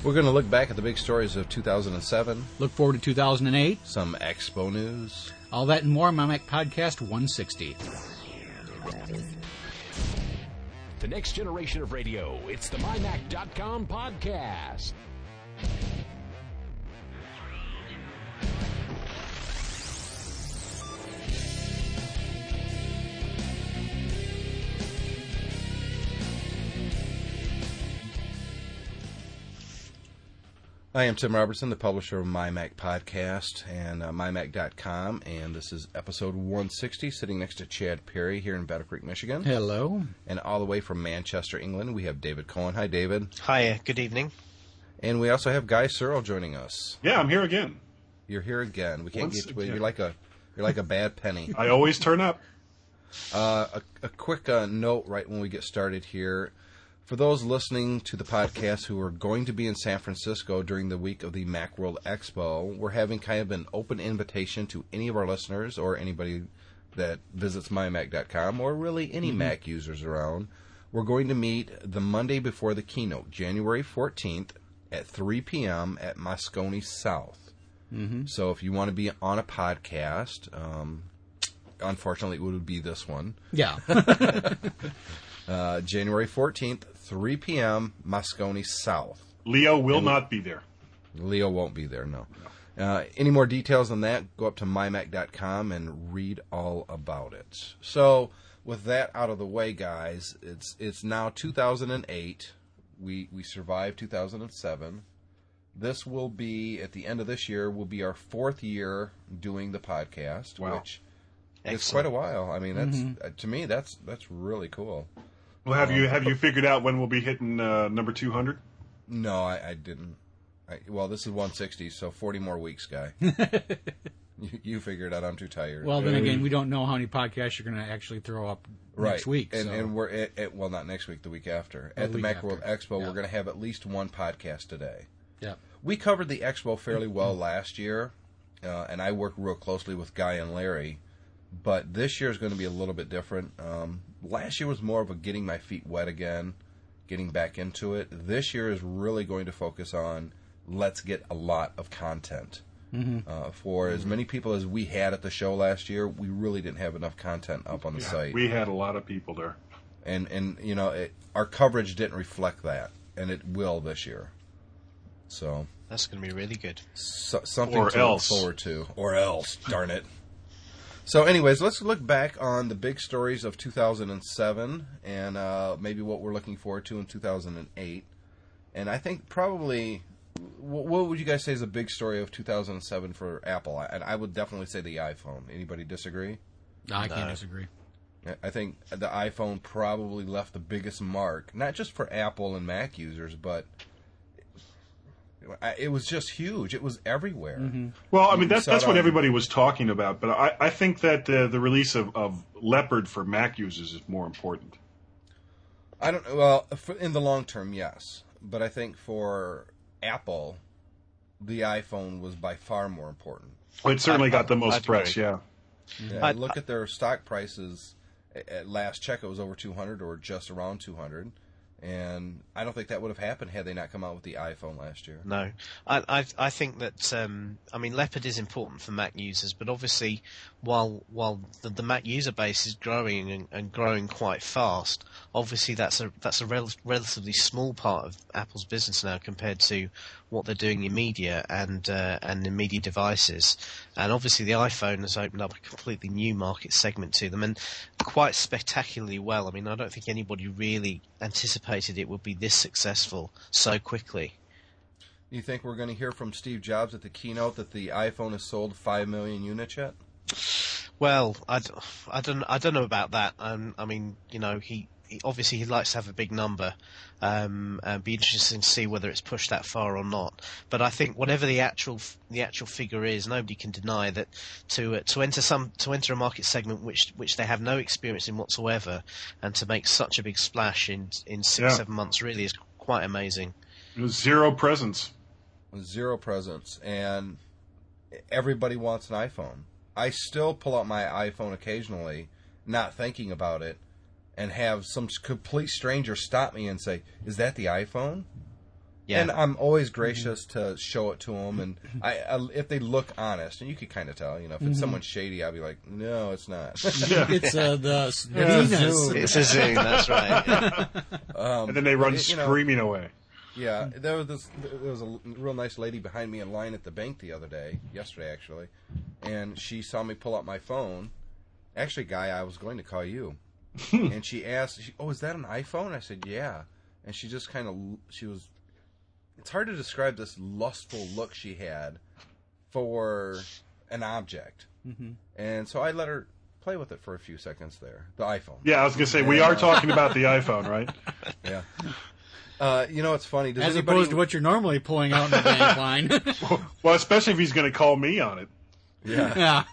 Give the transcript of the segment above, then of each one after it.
We're going to look back at the big stories of 2007. Look forward to 2008. Some Expo news. All that and more on MyMac Podcast 160. The next generation of radio. It's the MyMac.com podcast. I am Tim Robertson, the publisher of MyMac Podcast and MyMac.com, and this is episode 160, sitting next to Chad Perry here in Battle Creek, Michigan. Hello. And all the way from Manchester, England, we have David Cohen. Hi, David. Hi, good evening. And we also have Guy Searle joining us. Yeah, I'm here again. You're here again. We can't get to it. You're like a bad penny. I always turn up. A quick note right when we get started here. For those listening to the podcast who are going to be in San Francisco during the week of the Macworld Expo, we're having kind of an open invitation to any of our listeners or anybody that visits mymac.com or really any Mac users around. We're going to meet the Monday before the keynote, January 14th at 3 p.m. at Moscone South. So if you want to be on a podcast, unfortunately it would be this one. Yeah. January 14th, 3 p.m., Moscone South. Leo will not be there. Leo won't be there, no. Any more details on that, go up to mymac.com and read all about it. So, with that out of the way, guys, it's now 2008. We survived 2007. This will be, at the end of this year, will be our fourth year doing the podcast, which is quite a while. I mean, that's to me, that's really cool. Well, have you figured out when we'll be hitting number 200? No, I didn't. Well, this is 160, so 40 more weeks, Guy. you figure it out. I'm too tired. Well, then again, we don't know how many podcasts you're going to actually throw up next week. And we're at well, not next week, the week after. At the Macworld Expo, we're going to have at least one podcast today. Yeah. We covered the Expo fairly well last year, and I worked real closely with Guy and Larry. But this year is going to be a little bit different. Last year was more of a getting my feet wet again, getting back into it. This year is really going to focus on let's get a lot of content. For as many people as we had at the show last year, we really didn't have enough content up on the site. We had a lot of people there. And you know, our coverage didn't reflect that, and it will this year. So that's going to be really good. Something to look forward to. Or else, darn it. So anyways, let's look back on the big stories of 2007 and maybe what we're looking forward to in 2008. And I think probably, what would you guys say is a big story of 2007 for Apple? And I would definitely say the iPhone. Anybody disagree? I can't disagree. I think the iPhone probably left the biggest mark, not just for Apple and Mac users, but it was just huge. It was everywhere. Well, I mean, that's what everybody was talking about. But I think that the release of Leopard for Mac users is more important. I don't. Well, in the long term, yes. But I think for Apple, the iPhone was by far more important. Well, it certainly got the most press. Yeah. Look at their stock prices. At last check, it was over 200 or just around 200. And I don't think that would have happened had they not come out with the iPhone last year. No. I think that, I mean, Leopard is important for Mac users, but obviously while the Mac user base is growing and growing quite fast, obviously that's a relatively small part of Apple's business now compared to what they're doing in media and in media devices. And obviously the iPhone has opened up a completely new market segment to them, and quite spectacularly well. I mean, I don't think anybody really anticipated it would be this successful so quickly. You think we're going to hear from Steve Jobs at the keynote that the iPhone has sold 5 million units yet? Well, I don't know about that. I mean, you know, he obviously he likes to have a big number. Be interesting to see whether it's pushed that far or not. But I think whatever the actual figure is, nobody can deny that to enter a market segment which they have no experience in whatsoever, and to make such a big splash in 6-7 months really is quite amazing. It was zero presence. And everybody wants an iPhone. I still pull out my iPhone occasionally, not thinking about it, and have some complete stranger stop me and say, "Is that the iPhone?" Yeah. And I'm always gracious to show it to them, and I if they look honest, and you can kind of tell, if it's someone shady, I'll be like, no, it's not. It's the Venus. It's a Zoom, that's right. Yeah. And then they run screaming away. Yeah, there was a real nice lady behind me in line at the bank yesterday actually, and she saw me pull out my phone. Actually, Guy, I was going to call you, and she asked, "Oh, is that an iPhone?" I said, "Yeah," and she just it's hard to describe this lustful look she had for an object. And so I let her play with it for a few seconds there, the iPhone. Yeah, I was going to say, we are talking about the iPhone, right? Yeah. It's funny. As opposed to what you're normally pulling out in the bank line. Well, especially if he's going to call me on it. Yeah.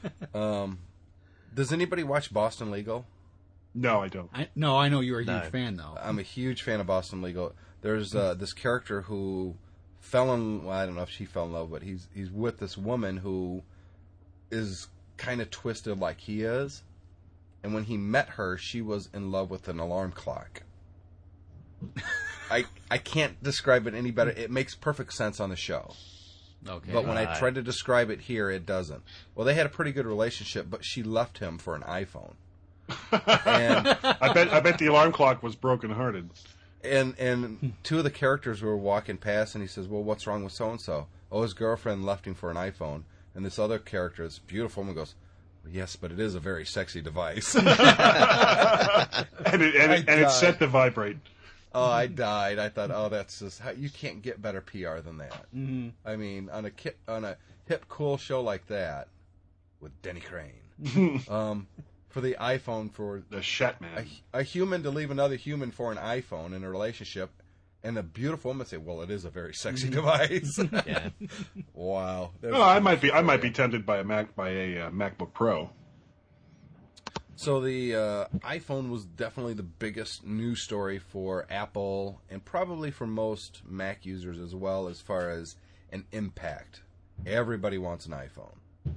Does anybody watch Boston Legal? No, I don't. I know you're a huge fan, though. I'm a huge fan of Boston Legal. There's this character who I don't know if she fell in love, but he's with this woman who is kind of twisted like he is. And when he met her, she was in love with an alarm clock. I can't describe it any better. It makes perfect sense on the show. Okay. But when I tried to describe it here, it doesn't. Well, they had a pretty good relationship, but she left him for an iPhone. And I bet the alarm clock was brokenhearted. And two of the characters were walking past, and he says, "Well, what's wrong with so-and-so?" Oh, his girlfriend left him for an iPhone. And this other character, this beautiful woman, goes, "Yes, but it is a very sexy device." and it set to vibrate. Oh, I died. I thought, that's just you can't get better PR than that. Mm-hmm. I mean, on a hip, cool show like that with Denny Crane, for the iPhone, for the Shatman, a human to leave another human for an iPhone in a relationship, and a beautiful woman say, "Well, it is a very sexy device." Yeah. Wow. I might be tempted by a MacBook Pro. So the iPhone was definitely the biggest news story for Apple, and probably for most Mac users as well, as far as an impact. Everybody wants an iPhone.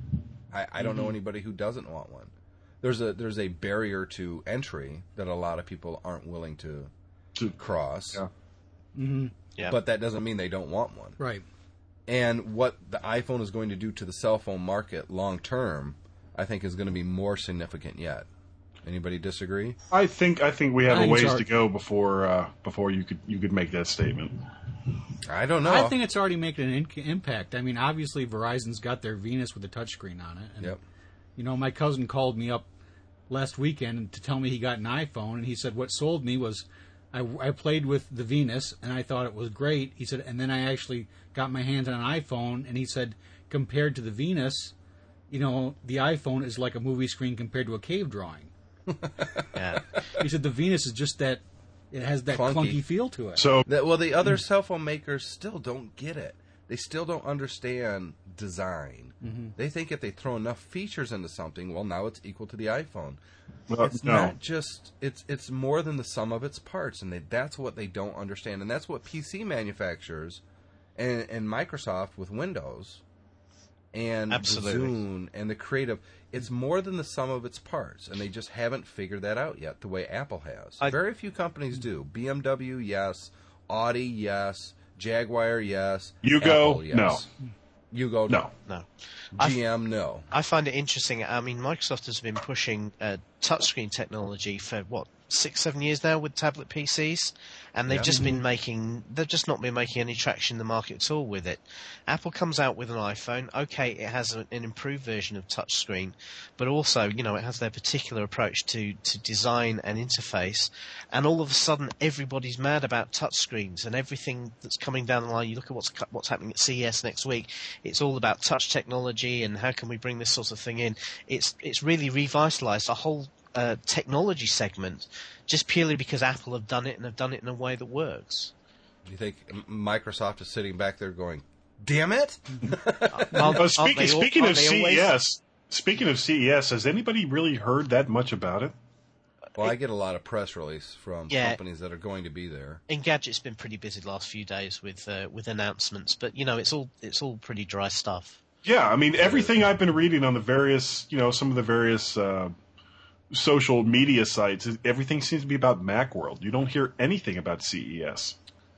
I don't know anybody who doesn't want one. There's a barrier to entry that a lot of people aren't willing to cross. Yeah. Mm-hmm. Yeah. But that doesn't mean they don't want one. Right. And what the iPhone is going to do to the cell phone market long term, I think, is going to be more significant yet. Anybody disagree? I think we have a ways to go before you could make that statement. I don't know. I think it's already making an impact. I mean, obviously Verizon's got their Venus with a touchscreen on it. And, yep. My cousin called me up last weekend to tell me he got an iPhone, and he said what sold me was I played with the Venus, and I thought it was great. He said, and then I actually got my hands on an iPhone, and he said compared to the Venus, the iPhone is like a movie screen compared to a cave drawing. Yeah. He said the Venus is just that it has that clunky feel to it. So the other cell phone makers still don't get it. They still don't understand design. Mm-hmm. They think if they throw enough features into something, well, now it's equal to the iPhone. Well, it's not just it's more than the sum of its parts, and that's what they don't understand, and that's what PC manufacturers and Microsoft with Windows and Zune and the Creative. It's more than the sum of its parts, and they just haven't figured that out yet the way Apple has. Very few companies do. BMW, yes. Audi, yes. Jaguar, yes. Apple, yes. No. Yugo, no. GM, no. I find it interesting. I mean, Microsoft has been pushing touchscreen technology for 6-7 years now with tablet PCs, and they've just not been making any traction in the market at all with it. Apple comes out with an iPhone. Okay, it has an improved version of touchscreen, but also, it has their particular approach to design and interface, and all of a sudden everybody's mad about touchscreens and everything that's coming down the line. You look at what's happening at CES next week. It's all about touch technology and how can we bring this sort of thing in. It's really revitalized a whole technology segment just purely because Apple have done it and have done it in a way that works. Do you think Microsoft is sitting back there going, "Damn it"? Speaking of CES, has anybody really heard that much about it? Well, I get a lot of press release from companies that are going to be there. Engadget's been pretty busy the last few days with announcements, but it's all pretty dry stuff. Yeah, I mean everything I've been reading on the various, some of the various social media sites, everything seems to be about Macworld. You don't hear anything about CES.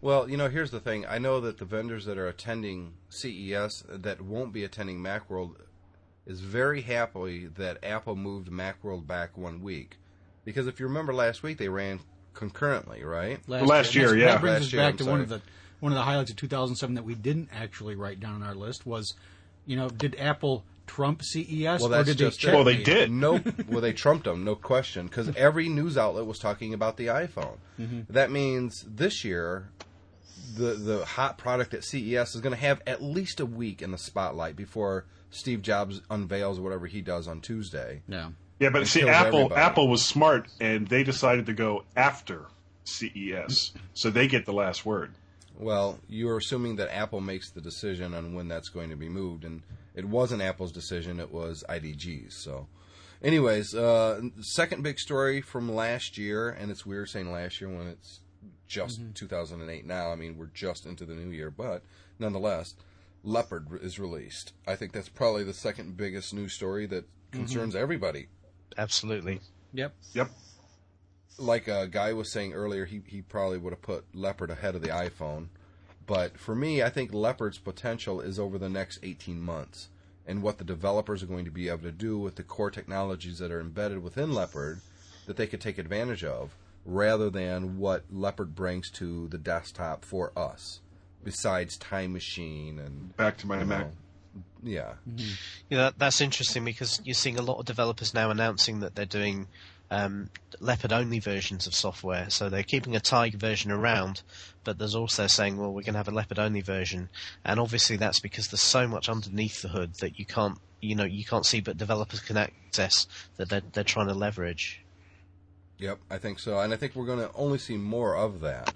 Well, here's the thing. I know that the vendors that are attending CES that won't be attending Macworld is very happy that Apple moved Macworld back 1 week. Because if you remember last week, they ran concurrently, right? Last year, yeah. That brings Last us year, back I'm to sorry. one of the highlights of 2007 that we didn't actually write down on our list was, did Apple trump CES, Well, or that's did they just it. checkmate? Well, they did. Nope. Well, they trumped them, no question, because every news outlet was talking about the iPhone. That means this year, the hot product at CES is going to have at least a week in the spotlight before Steve Jobs unveils whatever he does on Tuesday. Yeah. Yeah, but see, kills everybody. Apple was smart, and they decided to go after CES, so they get the last word. Well, you're assuming that Apple makes the decision on when that's going to be moved, and it wasn't Apple's decision, it was IDG's. So, anyways, second big story from last year, and it's weird saying last year when it's just 2008 now. I mean, we're just into the new year, but nonetheless, Leopard is released. I think that's probably the second biggest news story that concerns everybody. Absolutely. Yep. Yep. Like a guy was saying earlier, he probably would have put Leopard ahead of the iPhone. But for me, I think Leopard's potential is over the next 18 months. And what the developers are going to be able to do with the core technologies that are embedded within Leopard that they could take advantage of, rather than what Leopard brings to the desktop for us, besides Time Machine and... Back to my Mac. Yeah. That's interesting because you're seeing a lot of developers now announcing that they're doing Leopard-only versions of software. So they're keeping a Tiger version around, but there's also saying, well, we're going to have a Leopard-only version. And obviously that's because there's so much underneath the hood that you can't see, but developers can access that they're trying to leverage. Yep, I think so. And I think we're going to only see more of that.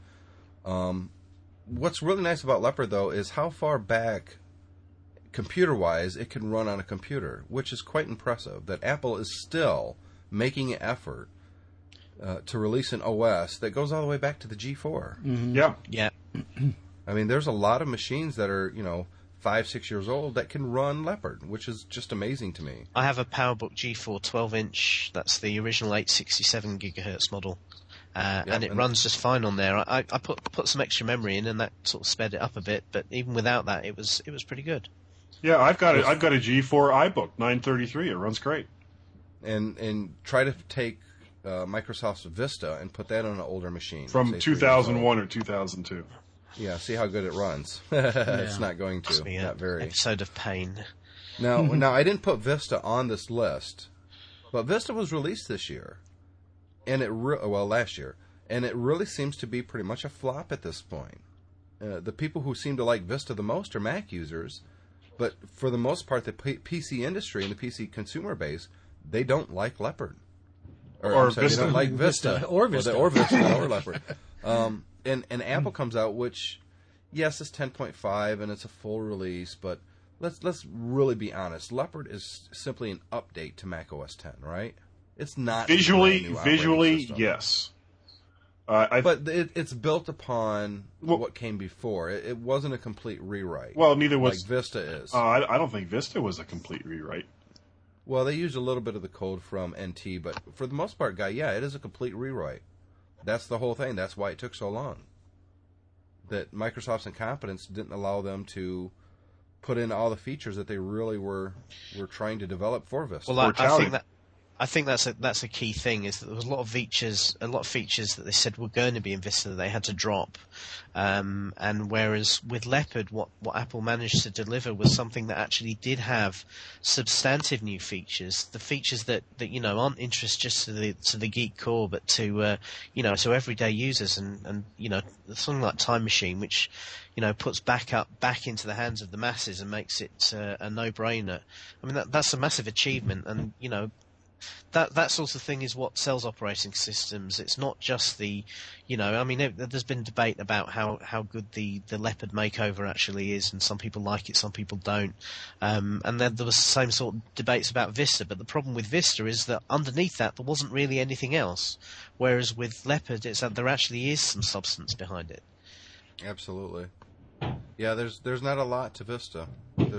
What's really nice about Leopard, though, is how far back, computer-wise, it can run on a computer, which is quite impressive. That Apple is still making an effort to release an OS that goes all the way back to the G4. Yeah. Yeah. I mean, there's a lot of machines that are, 5-6 years old that can run Leopard, which is just amazing to me. I have a PowerBook G4 12-inch. That's the original 867 gigahertz model. And it runs just fine on there. I put some extra memory in, and that sort of sped it up a bit. But even without that, it was pretty good. Yeah, I've got a G4 iBook 933. It runs great. And try to take Microsoft's Vista and put that on an older machine. From say 2001 or 2002. Yeah, see how good it runs. It's not going to. Must be Not an very. episode of pain. Now, I didn't put Vista on this list, but Vista was released this year, and last year, and it really seems to be pretty much a flop at this point. The people who seem to like Vista the most are Mac users, but for the most part, the PC industry and the PC consumer base, they don't like Leopard. Or They Vista. don't like Vista. Or Vista. Or Vista or Leopard. And Apple comes out, which, yes, it's 10.5 and it's a full release, but let's really be honest. Leopard is simply an update to Mac OS 10, right? It's not Visually, a brand new operating system. yes. But it's built upon what came before. It wasn't a complete rewrite. Well, neither was like Vista is. I don't think Vista was a complete rewrite. Well, they used a little bit of the code from NT, but for the most part, it is a complete rewrite. That's the whole thing. That's why it took so long. That Microsoft's incompetence didn't allow them to put in all the features that they really were trying to develop for Vista. Well, I think that's a key thing, is that there was a lot of features that they said were going to be in Vista that they had to drop, and whereas with Leopard, what Apple managed to deliver was something that actually did have substantive new features, the features that aren't interest just to the geek core, but to to everyday users, and something like Time Machine, which puts back into the hands of the masses and makes it a no-brainer. I mean, that's a massive achievement, and that sort of thing is what sells operating systems. It's not just there's been debate about how good the Leopard makeover actually is, and some people like it, some people don't. And then there was the same sort of debates about Vista, but the problem with Vista is that underneath that there wasn't really anything else, whereas with Leopard it's that there actually is some substance behind it. Absolutely. Yeah, there's not a lot to Vista.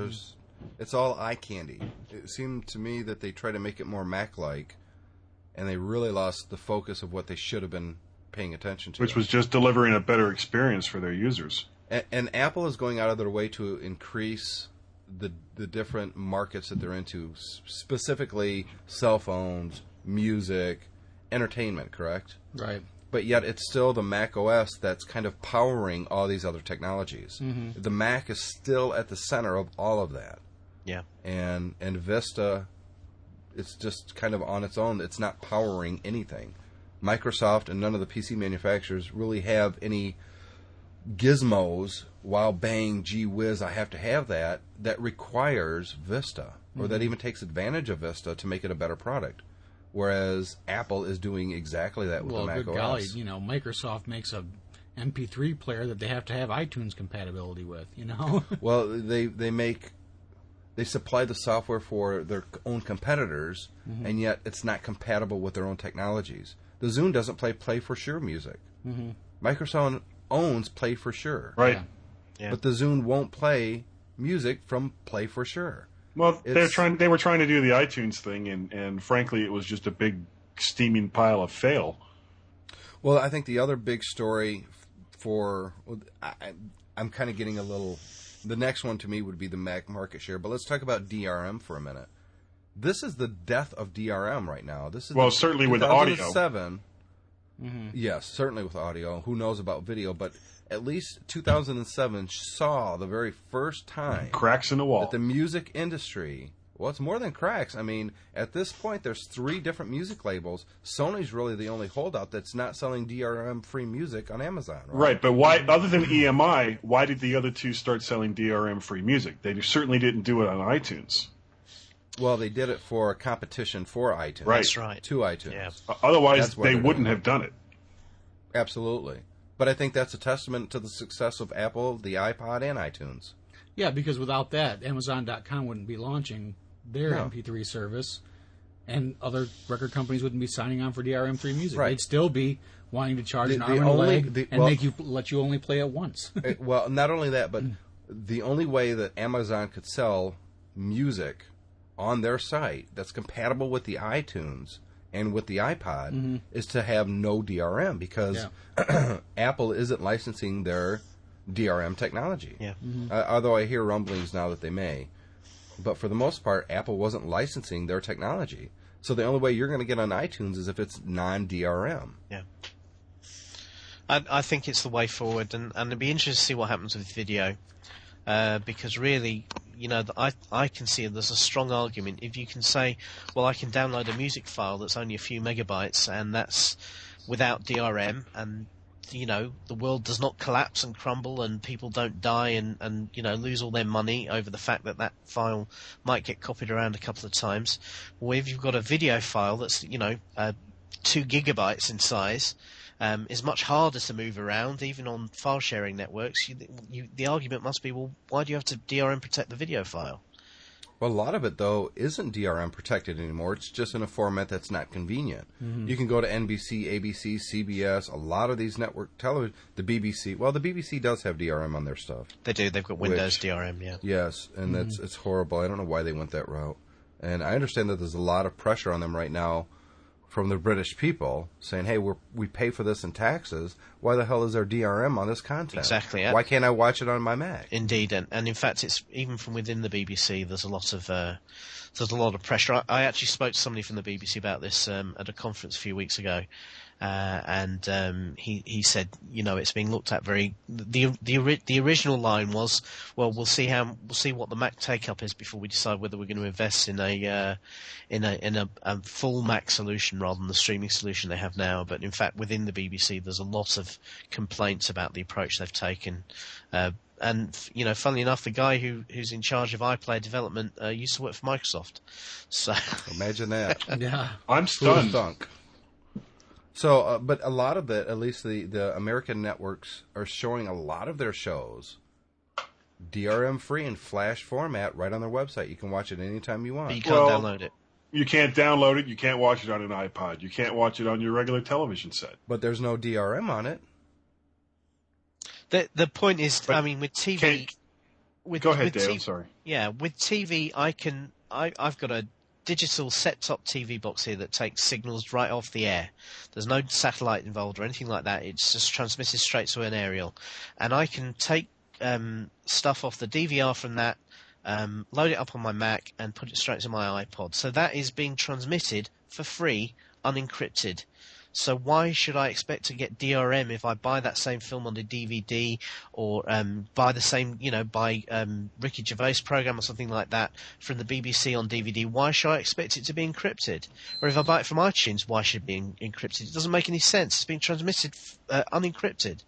It's all eye candy. It seemed to me that they tried to make it more Mac-like, and they really lost the focus of what they should have been paying attention to. Which was just delivering a better experience for their users. And Apple is going out of their way to increase the different markets that they're into, specifically cell phones, music, entertainment, correct? Right. But yet it's still the Mac OS that's kind of powering all these other technologies. Mm-hmm. The Mac is still at the center of all of that. Yeah. And Vista, it's just kind of on its own. It's not powering anything. Microsoft and none of the PC manufacturers really have any gizmos while bang, gee whiz, I have to have that requires Vista, or that even takes advantage of Vista to make it a better product. Whereas Apple is doing exactly that with the Mac good OS. golly, Microsoft makes a MP3 player that they have to have iTunes compatibility with, Well, they supply the software for their own competitors, and yet it's not compatible with their own technologies. The Zune doesn't play for sure music. Mm-hmm. Microsoft owns Play for Sure. Right. Yeah. But the Zune won't play music from Play for Sure. Well, they were trying to do the iTunes thing, and frankly, it was just a big steaming pile of fail. Well, I think the other big story I'm kind of getting a little. The next one to me would be the Mac market share, but let's talk about DRM for a minute. This is the death of DRM right now. This is certainly with audio. 2007. Yes, certainly with audio. Who knows about video? But at least 2007 saw the very first time Cracks in the wall. that the music industry. Well, it's more than cracks. I mean, at this point, there's 3 different music labels. Sony's really the only holdout that's not selling DRM-free music on Amazon. Right, but why? Other than EMI, why did the other 2 start selling DRM-free music? They certainly didn't do it on iTunes. Well, they did it for a competition for iTunes. Right. That's right. To iTunes. Yeah. Otherwise, That's why they they're wouldn't doing have done it. Absolutely. But I think that's a testament to the success of Apple, the iPod, and iTunes. Yeah, because without that, Amazon.com wouldn't be launching their No. MP3 service, and other record companies wouldn't be signing on for DRM-free music. Right. They'd still be wanting to charge an The arm and a only- leg well- let you only play it once. Well, not only that, but the only way that Amazon could sell music on their site that's compatible with the iTunes and with the iPod is to have no DRM, because Apple isn't licensing their DRM technology. Yeah. Although I hear rumblings now that they may. But for the most part, Apple wasn't licensing their technology. So the only way you're going to get on iTunes is if it's non-DRM. Yeah. I think it's the way forward, and it'd be interesting to see what happens with video, because really, I can see there's a strong argument. If you can say, well, I can download a music file that's only a few megabytes, and that's without DRM, and the world does not collapse and crumble, and people don't die and lose all their money over the fact that file might get copied around a couple of times. Well, if you've got a video file that's 2 gigabytes in size, is much harder to move around, even on file sharing networks. The argument must be, well, why do you have to DRM protect the video file? Well, a lot of it, though, isn't DRM protected anymore. It's just in a format that's not convenient. You can go to NBC, ABC, CBS, a lot of these network television, the BBC. Well, the BBC does have DRM on their stuff. They do. They've got Windows DRM, yeah. Yes, and it's horrible. I don't know why they went that route. And I understand that there's a lot of pressure on them right now from the British people saying, hey, we pay for this in taxes. Why the hell is there DRM on this content? Exactly. Why can't I watch it on my Mac? Indeed, and in fact, it's even from within the BBC. There's a lot of pressure. I actually spoke to somebody from the BBC about this at a conference a few weeks ago, and he said, it's being looked at very. The original line was, well, we'll see what the Mac take up is before we decide whether we're going to invest in a full Mac solution rather than the streaming solution they have now. But in fact, within the BBC, there's a lot of complaints about the approach they've taken. And funnily enough, the guy who's in charge of iPlayer development used to work for Microsoft. So imagine that. Yeah, I'm stunned. Stunk. So, but a lot of it, at least the American networks, are showing a lot of their shows DRM free in Flash format right on their website. You can watch it anytime you want. But you can't download it. You can't download it. You can't watch it on an iPod. You can't watch it on your regular television set. But there's no DRM on it. The point is, with TV, go ahead, with Dave. I'm sorry. Yeah, with TV, I've got a digital set-top TV box here that takes signals right off the air. There's no satellite involved or anything like that. It's just transmitted straight to an aerial. And I can take stuff off the DVR from that, load it up on my Mac, and put it straight to my iPod. So that is being transmitted for free, unencrypted. So why should I expect to get DRM if I buy that same film on the DVD or buy the same, buy Ricky Gervais program or something like that from the BBC on DVD? Why should I expect it to be encrypted? Or if I buy it from iTunes, why should it be encrypted? It doesn't make any sense. It's being transmitted unencrypted.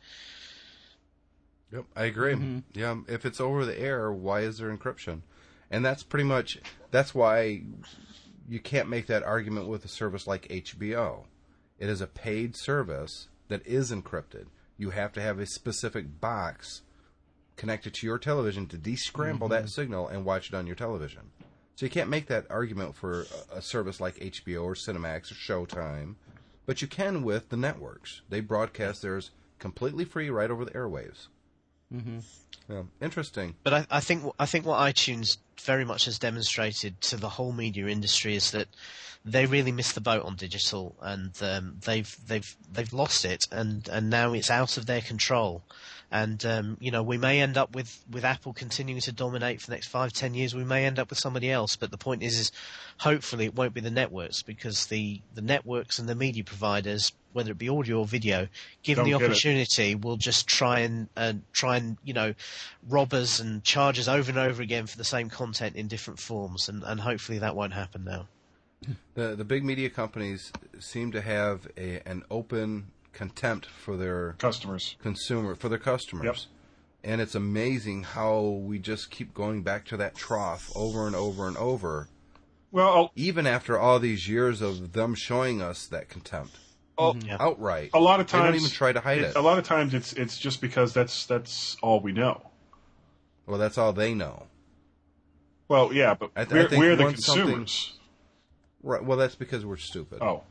Yep, I agree. Mm-hmm. Yeah, if it's over the air, why is there encryption? And that's why you can't make that argument with a service like HBO. It is a paid service that is encrypted. You have to have a specific box connected to your television to descramble that signal and watch it on your television. So you can't make that argument for a service like HBO or Cinemax or Showtime, but you can with the networks. They broadcast theirs completely free right over the airwaves. Mm-hmm. Yeah, interesting. But I think what iTunes very much has demonstrated to the whole media industry is that they really missed the boat on digital, and they've lost it, and now it's out of their control. And we may end up with Apple continuing to dominate for the next 5-10 years. We may end up with somebody else, but the point is hopefully it won't be the networks, because the networks and the media providers, whether it be audio or video, given the opportunity, will just try and rob us and charge us over and over again for the same content in different forms, and hopefully that won't happen now. The big media companies seem to have an open contempt for their customers. Yep. And it's amazing how we just keep going back to that trough over and over and over. Well, even after all these years of them showing us that contempt. Outright. A lot of times they don't even try to hide it. A lot of times it's just because that's all we know. Well, that's all they know. Well, yeah, but we're the consumers. Right. Well, that's because we're stupid. Oh.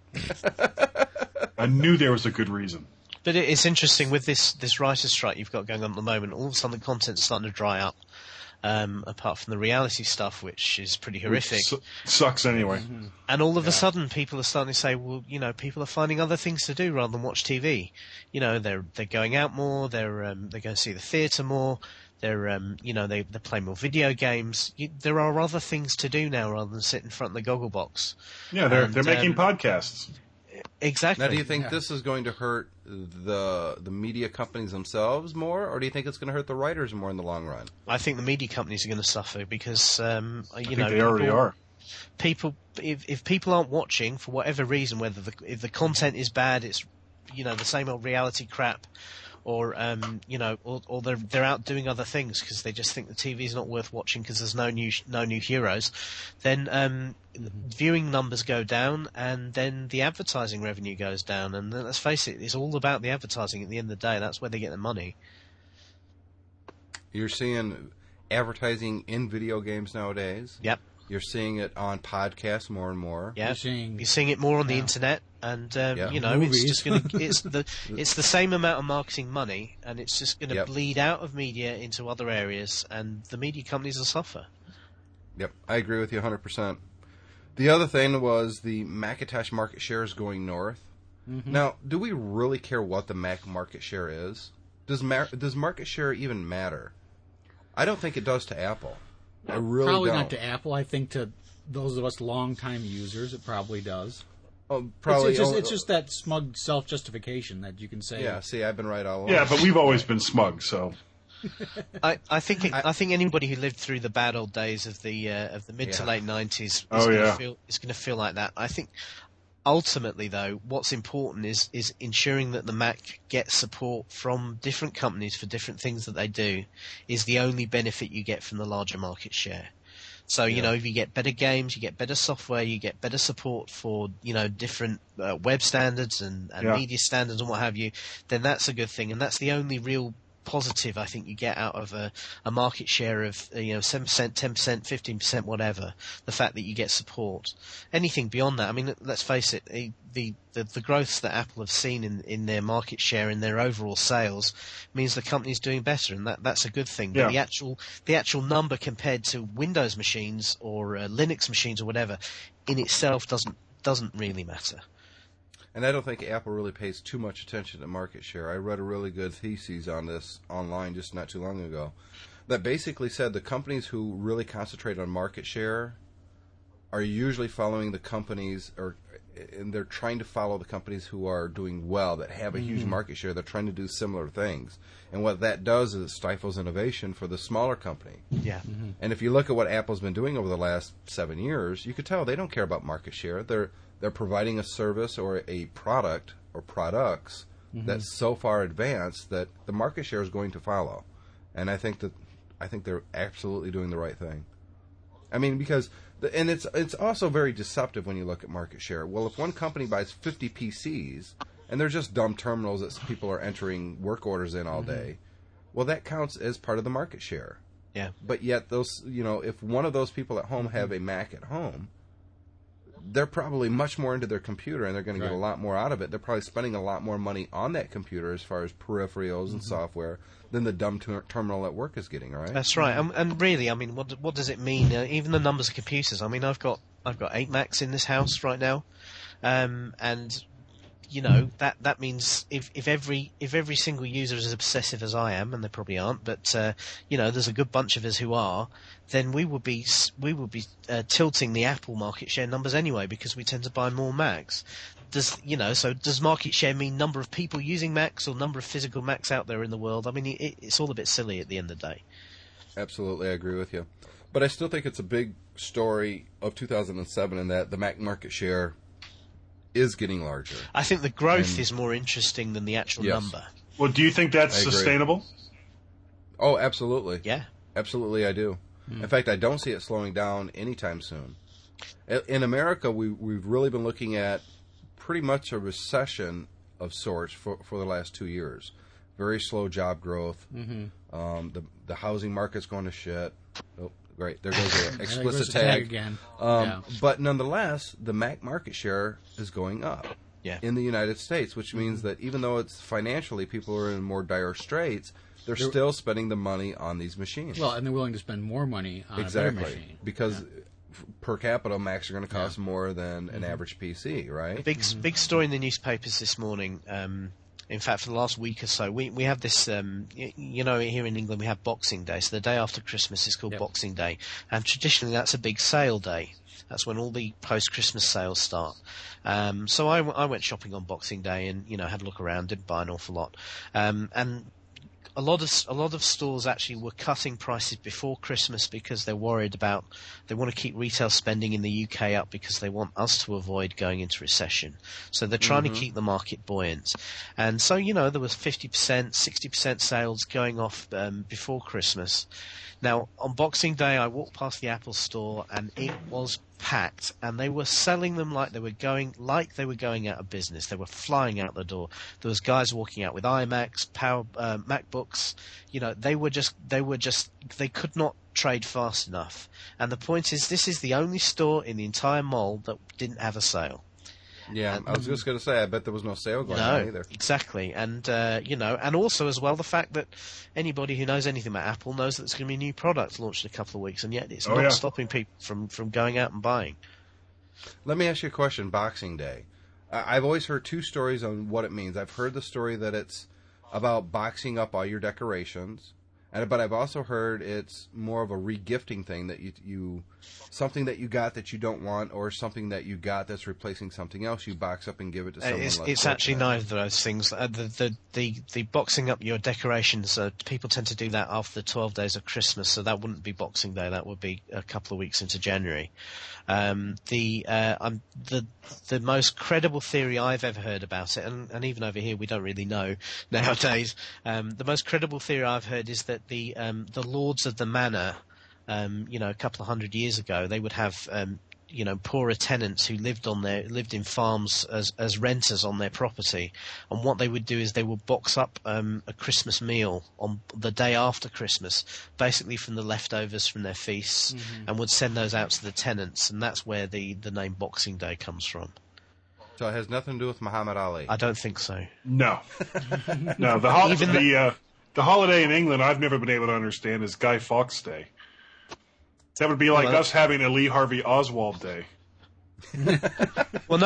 I knew there was a good reason. But it's interesting with this writer's strike you've got going on at the moment. All of a sudden, the content's starting to dry up. Apart from the reality stuff, which is pretty horrific. Sucks anyway. Mm-hmm. And all of a sudden, people are starting to say, well, people are finding other things to do rather than watch TV. They're going out more. They're going to see the theatre more. They're they play more video games. There are other things to do now rather than sit in front of the goggle box. Yeah, they're making podcasts. Exactly. Now, do you think this is going to hurt the media companies themselves more, or do you think it's going to hurt the writers more in the long run? I think the media companies are going to suffer because I think they already are. People, if people aren't watching for whatever reason, if the content is bad, it's the same old reality crap, or or they're out doing other things because they just think the TV is not worth watching because there's no new heroes, then viewing numbers go down, and then the advertising revenue goes down. And let's face it, it's all about the advertising at the end of the day. That's where they get the money. You're seeing advertising in video games nowadays. Yep. You're seeing it on podcasts more and more. Yeah, you're seeing it more on the internet, and it's just it's the same amount of marketing money, and it's just going to bleed out of media into other areas, and the media companies will suffer. Yep, I agree with you 100%. The other thing was the Macintosh market share is going north. Mm-hmm. Now, do we really care what the Mac market share is? Does market share even matter? I don't think it does to Apple. I really probably don't. Not to Apple. I think to those of us longtime users, it probably does. Oh, probably. It's just that smug self-justification that you can say. Yeah, see, I've been right all along. Yeah, but we've always been smug, so. I think anybody who lived through the bad old days of the mid to late 90s is going to feel like that. I think ultimately, though, what's important is ensuring that the Mac gets support from different companies for different things that they do is the only benefit you get from the larger market share. So, if you get better games, you get better software, you get better support for, different web standards and media standards and what have you, then that's a good thing. And that's the only real positive I think you get out of a market share of 7%, 10%, 15%, whatever. The fact that you get support. Anything beyond that, I mean, let's face it, the growth that Apple have seen in their market share, in their overall sales, means the company's doing better, and that's a good thing. But the actual number compared to Windows machines or Linux machines or whatever, in itself doesn't really matter. And I don't think Apple really pays too much attention to market share. I read a really good thesis on this online just not too long ago that basically said the companies who really concentrate on market share are usually following the companies, and they're trying to follow the companies who are doing well, that have a huge market share. They're trying to do similar things. And what that does is it stifles innovation for the smaller company. Yeah. Mm-hmm. And if you look at what Apple's been doing over the last 7 years, you could tell they don't care about market share. They're providing a service or a product or products that's so far advanced that the market share is going to follow. And I think they're absolutely doing the right thing. I mean, because and it's also very deceptive when you look at market share. Well, if one company buys 50 PCs and they're just dumb terminals that people are entering work orders in all day, well, that counts as part of the market share. Yeah. But yet those, if one of those people at home have a Mac at home, they're probably much more into their computer and they're going to get a lot more out of it. They're probably spending a lot more money on that computer as far as peripherals and software than the dumb terminal at work is getting, right? That's right. And really, I mean, what does it mean? Even the numbers of computers. I mean, I've got 8 Macs in this house right now, and that means if every single user is as obsessive as I am, and they probably aren't, but there's a good bunch of us who are, then we would be tilting the Apple market share numbers anyway, because we tend to buy more Macs. Does market share mean number of people using Macs or number of physical Macs out there in the world? I mean, it's all a bit silly at the end of the day. Absolutely, I agree with you. But I still think it's a big story of 2007 in that the Mac market share is getting larger. I think the growth is more interesting than the actual number. Well, do you think that's sustainable? Oh, absolutely. Yeah. Absolutely, I do. In fact, I don't see it slowing down anytime soon. In America, we've really been looking at pretty much a recession of sorts for the last 2 years. Very slow job growth. The housing market's going to shit. Oh, great. There goes an explicit tag again. But nonetheless, the Mac market share is going up in the United States, which means that even though it's financially people are in more dire straits, they're still spending the money on these machines. Well, and they're willing to spend more money on a better machine. Because per capita, Macs are going to cost more than an average PC, right? Big story in the newspapers this morning. In fact, for the last week or so, we have this, here in England we have Boxing Day. So the day after Christmas is called Boxing Day. And traditionally that's a big sale day. That's when all the post-Christmas sales start. So I went shopping on Boxing Day and, had a look around, didn't buy an awful lot. And a lot of stores actually were cutting prices before Christmas because they're worried about, they want to keep retail spending in the UK up because they want us to avoid going into recession. So they're trying to keep the market buoyant. And so, there was 50%, 60% sales going off before Christmas. Now, on Boxing Day, I walked past the Apple store and it was packed, and they were selling them like they were going out of business. They were flying out the door. There was guys walking out with iMacs, MacBooks. They could not trade fast enough. And the point is, this is the only store in the entire mall that didn't have a sale. Yeah, I was just going to say, I bet there was no sale going on either. Exactly. And, and also as well, the fact that anybody who knows anything about Apple knows that there's going to be a new product launched in a couple of weeks, and yet it's not stopping people from going out and buying. Let me ask you a question, Boxing Day. I've always heard two stories on what it means. I've heard the story that it's about boxing up all your decorations, but I've also heard it's more of a regifting thing, that you something that you got that you don't want, or something that you got that's replacing something else, you box up and give it to someone. It's actually neither of those things. The boxing up your decorations, people tend to do that after the 12 days of Christmas, so that wouldn't be Boxing Day. That would be a couple of weeks into January. The most credible theory I've ever heard about it, and even over here we don't really know nowadays. The most credible theory I've heard is that the lords of the manor, a couple of 100 years ago, they would have poorer tenants who lived in farms as renters on their property, and what they would do is they would box up a Christmas meal on the day after Christmas, basically from the leftovers from their feasts, and would send those out to the tenants, and that's where the name Boxing Day comes from. So it has nothing to do with Muhammad Ali. I don't think so. No. No, the holiday in England I've never been able to understand is Guy Fawkes Day. That would be like us having a Lee Harvey Oswald Day. Well,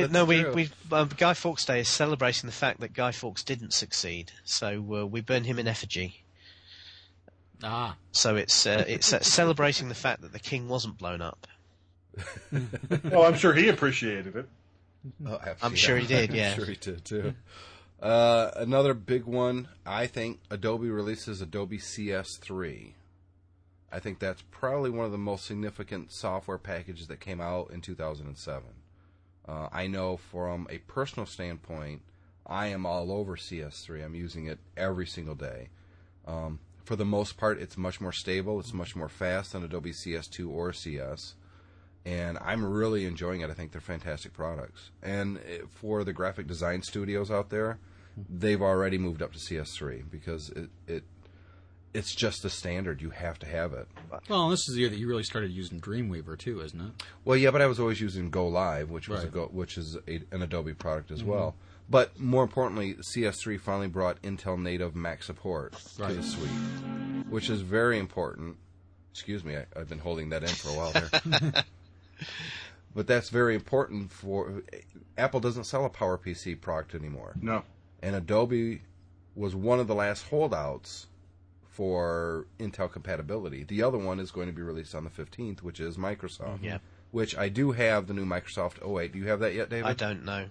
Guy Fawkes Day is celebrating the fact that Guy Fawkes didn't succeed, so we burn him in effigy. Ah. So it's celebrating the fact that the king wasn't blown up. Well, I'm sure he appreciated it. Oh, I'm sure he did, yeah. I'm sure he did, too. Another big one, I think Adobe releases Adobe CS3. I think that's probably one of the most significant software packages that came out in 2007. I know from a personal standpoint, I am all over CS3. I'm using it every single day. For the most part, it's much more stable. It's much more fast than Adobe CS2 or CS. And I'm really enjoying it. I think they're fantastic products. And for the graphic design studios out there, they've already moved up to CS3 because it's just the standard. You have to have it. Well, this is the year that you really started using Dreamweaver too, isn't it? Well, yeah, but I was always using Go Live, which was which is an Adobe product as well. But more importantly, CS3 finally brought Intel native Mac support to the suite, which is very important. Excuse me, I've been holding that in for a while there. But that's very important for Apple doesn't sell a PowerPC product anymore. No. And Adobe was one of the last holdouts for Intel compatibility. The other one is going to be released on the 15th, which is Microsoft. Yeah. Which I do have the new Microsoft 08. Do you have that yet, David? I don't know.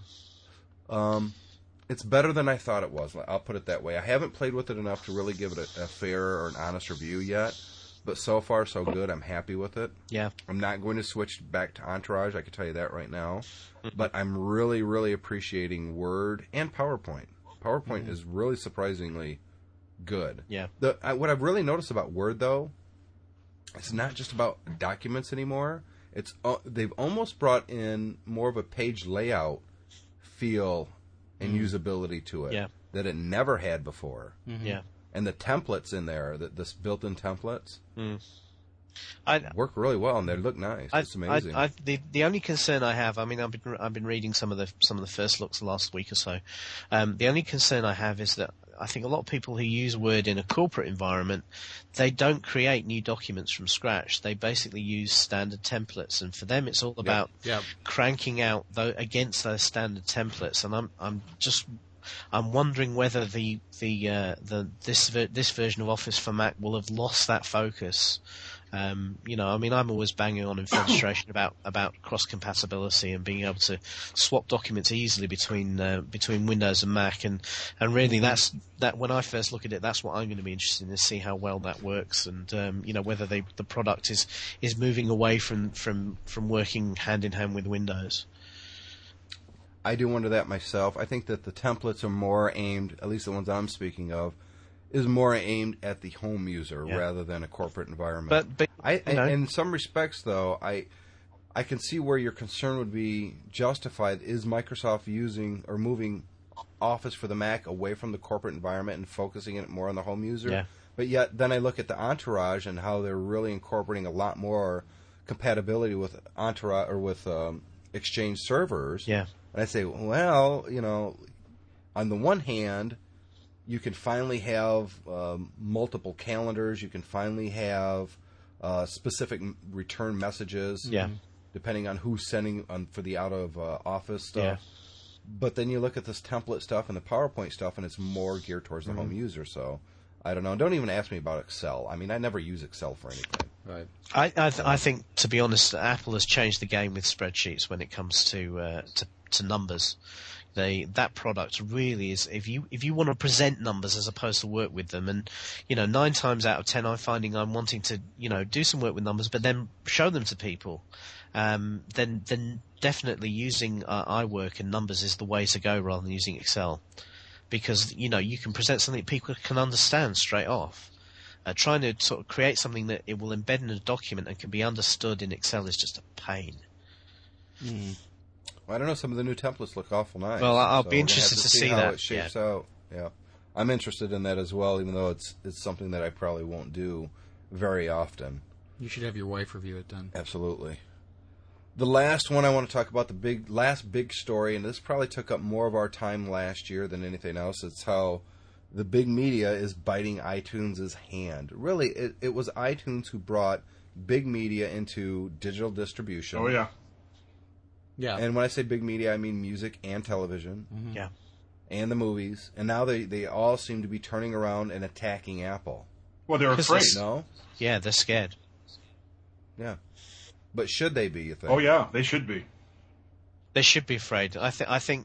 It's better than I thought it was. I'll put it that way. I haven't played with it enough to really give it a fair or an honest review yet. But so far, so good. I'm happy with it. Yeah. I'm not going to switch back to Entourage. I can tell you that right now. But I'm really, really appreciating Word and PowerPoint. PowerPoint is really surprisingly good. Yeah. What I've really noticed about Word, though, it's not just about documents anymore. It's they've almost brought in more of a page layout feel and usability to it that it never had before. Yeah. And the templates in there, this built-in templates, I work really well, and they look nice. It's amazing. The only concern I have, I mean, I've been reading some of the first looks the last week or so. The only concern I have is that I think a lot of people who use Word in a corporate environment, they don't create new documents from scratch. They basically use standard templates, and for them, it's all about cranking out against those standard templates. And I'm wondering whether this version of Office for Mac will have lost that focus. I mean, I'm always banging on in frustration about cross compatibility and being able to swap documents easily between Windows and Mac, and really that when I first look at it, that's what I'm going to be interested in, to see how well that works, and whether the product is moving away from working hand in hand with Windows. I do wonder that myself. I think that the templates are more aimed, at least the ones I'm speaking of, is more aimed at the home user rather than a corporate environment. But in some respects, though, I can see where your concern would be justified. Is Microsoft using or moving Office for the Mac away from the corporate environment and focusing it more on the home user? Yeah. But yet, then I look at the Entourage and how they're really incorporating a lot more compatibility with Entourage or with Exchange servers. Yeah. And I say, well, on the one hand, you can finally have multiple calendars. You can finally have specific return messages, depending on who's sending for the out-of-office stuff. Yeah. But then you look at this template stuff and the PowerPoint stuff, and it's more geared towards the home user. So I don't know. Don't even ask me about Excel. I mean, I never use Excel for anything. Right. I think, to be honest, Apple has changed the game with spreadsheets when it comes to numbers. That product really is, if you want to present numbers as opposed to work with them, and 9 times out of 10 I'm finding I'm wanting to do some work with numbers but then show them to people, then definitely using iWork and numbers is the way to go rather than using Excel, because you can present something people can understand straight off. Trying to sort of create something that it will embed in a document and can be understood in Excel is just a pain. Well, I don't know. Some of the new templates look awful nice. Well, I'll so be interested to see how that. it shapes out. Yeah, I'm interested in that as well. Even though it's something that I probably won't do very often. You should have your wife review it then. Absolutely. The last one I want to talk about, the last big story, and this probably took up more of our time last year than anything else. It's how the big media is biting iTunes' hand. Really, it was iTunes who brought big media into digital distribution. Oh, yeah. Yeah. And when I say big media, I mean music and television. Mm-hmm. Yeah. And the movies. And now they all seem to be turning around and attacking Apple. Well, they're afraid. No? Yeah, they're scared. Yeah. But should they be, you think? Oh, yeah, they should be. They should be afraid. I think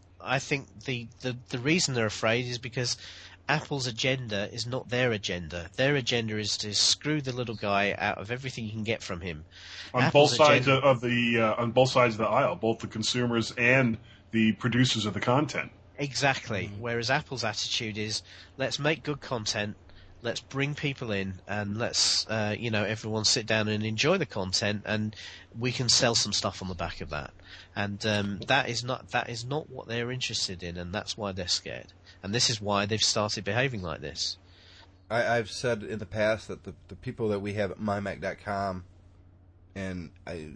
the reason they're afraid is because Apple's agenda is not their agenda. Their agenda is to screw the little guy out of everything you can get from him. On both sides of the aisle, both the consumers and the producers of the content. Exactly. Whereas Apple's attitude is, let's make good content, let's bring people in, and let's everyone sit down and enjoy the content, and we can sell some stuff on the back of that. And that is not what they're interested in, and that's why they're scared. And this is why they've started behaving like this. I've said in the past that the people that we have at mymac.com, and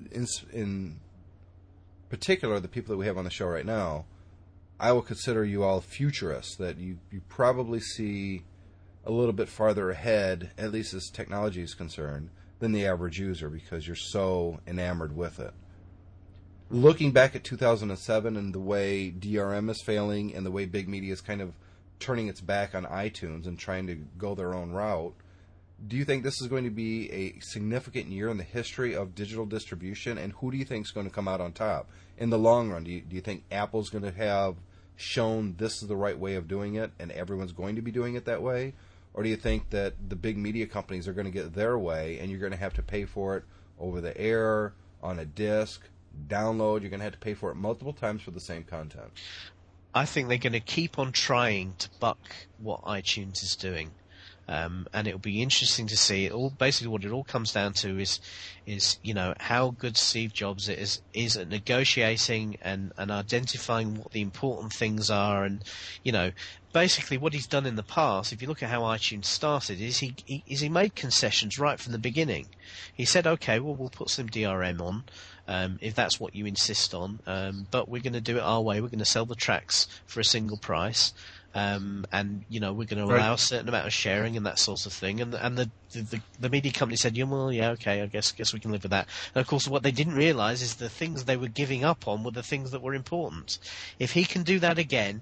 in particular the people that we have on the show right now, I will consider you all futurists, that you probably see a little bit farther ahead, at least as technology is concerned, than the average user, because you're so enamored with it. Looking back at 2007 and the way DRM is failing and the way big media is kind of turning its back on iTunes and trying to go their own route, do you think this is going to be a significant year in the history of digital distribution? And who do you think is going to come out on top in the long run? Do you think Apple's going to have shown this is the right way of doing it and everyone's going to be doing it that way? Or do you think that the big media companies are going to get their way and you're going to have to pay for it over the air, on a disc, download? You're going to have to pay for it multiple times for the same content. I think they're going to keep on trying to buck what iTunes is doing. And it'll be interesting to see. Basically, what it all comes down to is how good Steve Jobs is at negotiating and identifying what the important things are, and basically what he's done in the past. If you look at how iTunes started, is he made concessions right from the beginning. He said, okay, well, we'll put some DRM on. If that's what you insist on, but we're going to do it our way. We're going to sell the tracks for a single price. And we're going to allow a certain amount of sharing and that sort of thing. And the media company said, okay, I guess we can live with that. And of course, what they didn't realise is the things they were giving up on were the things that were important. If he can do that again,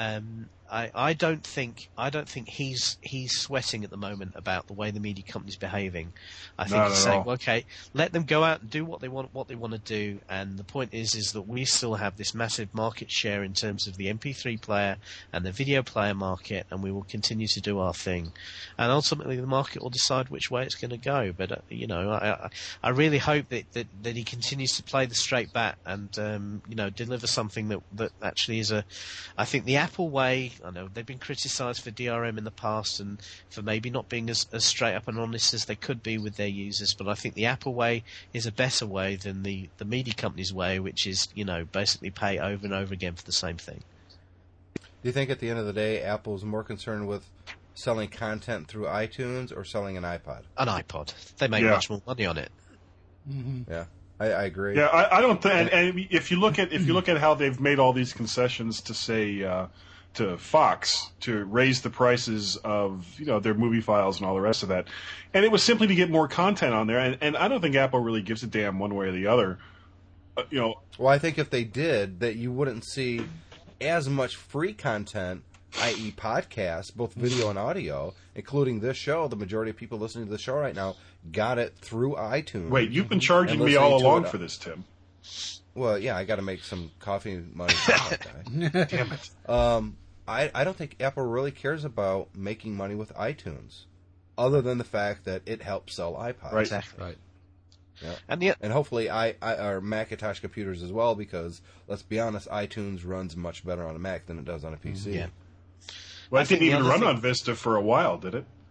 I don't think he's sweating at the moment about the way the media company's behaving. I think he's saying, okay, let them go out and do what they want to do. And the point is that we still have this massive market share in terms of the MP3 player and the video player market, and we will continue to do our thing. And ultimately, the market will decide which way it's going to go. But I really hope that he continues to play the straight bat and deliver something that actually is I think the Apple way. I know they've been criticised for DRM in the past and for maybe not being as straight up and honest as they could be with their users, but I think the Apple way is a better way than the media company's way, which is, basically pay over and over again for the same thing. Do you think at the end of the day, Apple's more concerned with selling content through iTunes or selling an iPod? An iPod. They make much more money on it. Mm-hmm. Yeah. I agree. Yeah, I don't think. And if you look at how they've made all these concessions to say to Fox to raise the prices of their movie files and all the rest of that, and it was simply to get more content on there. And I don't think Apple really gives a damn one way or the other. Well, I think if they did, that you wouldn't see as much free content, i.e. podcasts, both video and audio, including this show. The majority of people listening to the show right now got it through iTunes. Wait, you've been charging me all along for this, Tim. Well, yeah, I got to make some coffee money. Damn it. I don't think Apple really cares about making money with iTunes, other than the fact that it helps sell iPods. Right. Exactly. Right. Yeah. And hopefully our Macintosh computers as well, because let's be honest, iTunes runs much better on a Mac than it does on a PC. Yeah. Well, it didn't even run on Vista for a while, did it?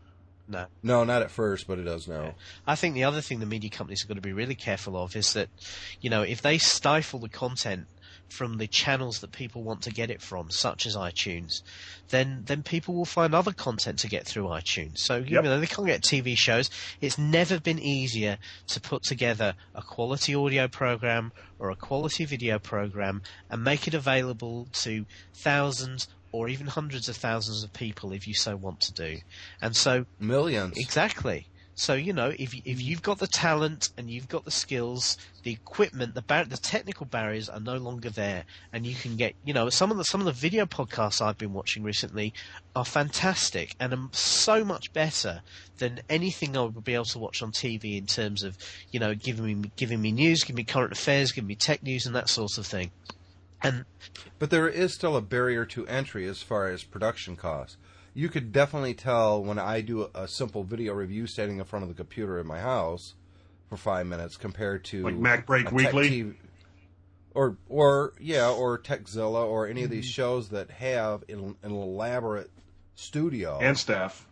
No. No, not at first, but it does now. I think the other thing the media companies have got to be really careful of is that, if they stifle the content from the channels that people want to get it from, such as iTunes, then people will find other content to get through iTunes. So, they can't get TV shows. It's never been easier to put together a quality audio program or a quality video program and make it available to thousands or even hundreds of thousands of people if you so want to do. And so... Millions. Exactly. So, if you've got the talent and you've got the skills, the equipment, the technical barriers are no longer there, and you can get, some of the video podcasts I've been watching recently are fantastic and are so much better than anything I would be able to watch on TV in terms of, giving me news, giving me current affairs, giving me tech news and that sort of thing. But there is still a barrier to entry as far as production costs. You could definitely tell when I do a simple video review standing in front of the computer in my house for 5 minutes compared to like Mac Break Weekly, or Techzilla, or any of these shows that have an elaborate studio and staff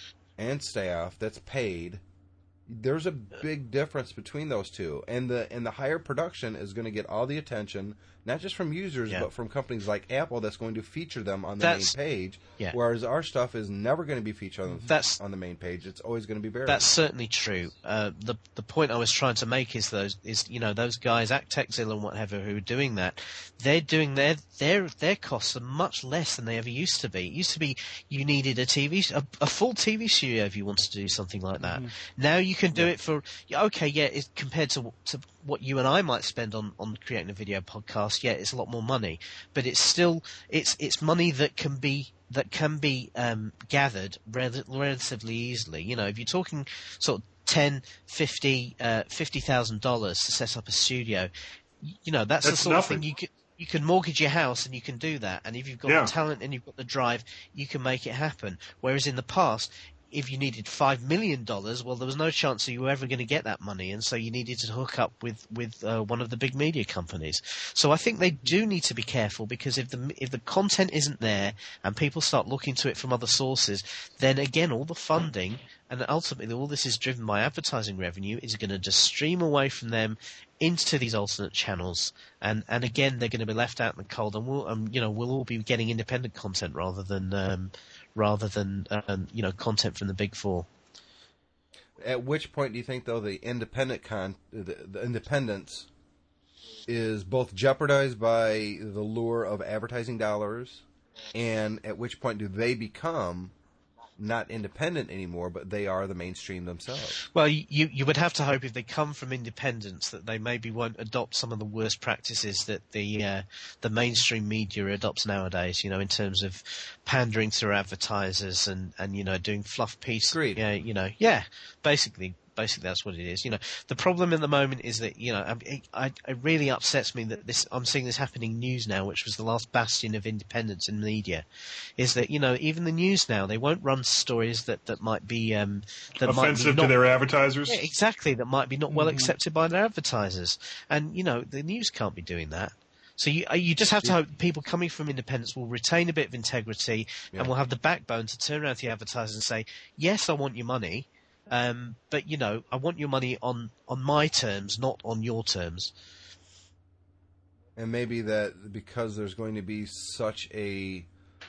that's paid. There's a big difference between those two, and the higher production is going to get all the attention, not just from users, but from companies like Apple that's going to feature them on the main page. Yeah. Whereas our stuff is never going to be featured on the main page; it's always going to be buried. That's certainly true. The point I was trying to make is those guys at Techzilla and whatever who are doing that, they're doing their costs are much less than they ever used to be. It used to be you needed a full TV studio if you wanted to do something like that. Now you can do it for compared to what you and I might spend on creating a video podcast. Yeah, it's a lot more money, but it's still it's money that can be gathered relatively easily. If you're talking sort of $50,000 to set up a studio, that's the sort of thing you can mortgage your house and you can do that. And if you've got the talent and you've got the drive, you can make it happen. Whereas in the past, if you needed $5 million, well, there was no chance that you were ever going to get that money, and so you needed to hook up with one of the big media companies. So I think they do need to be careful, because if the content isn't there and people start looking to it from other sources, then again, all the funding and ultimately all this is driven by advertising revenue is going to just stream away from them into these alternate channels, and again they're going to be left out in the cold, and we'll all be getting independent content rather than content from the big four. At which point do you think, though, the independence is both jeopardized by the lure of advertising dollars, and at which point do they become not independent anymore, but they are the mainstream themselves? Well, you would have to hope if they come from independence that they maybe won't adopt some of the worst practices that the mainstream media adopts nowadays. In terms of pandering through advertisers and doing fluff pieces. Agreed. Basically, that's what it is. The problem at the moment is that it really upsets me that I'm seeing this happening in news now, which was the last bastion of independence in media. Is that even the news now, they won't run stories that might be offensive to their advertisers. Yeah, exactly, that might be not well accepted by their advertisers, and the news can't be doing that. So you just have to hope people coming from independence will retain a bit of integrity and will have the backbone to turn around to the advertisers and say, yes, I want your money. But I want your money on my terms, not on your terms. And maybe that because there's going to be such a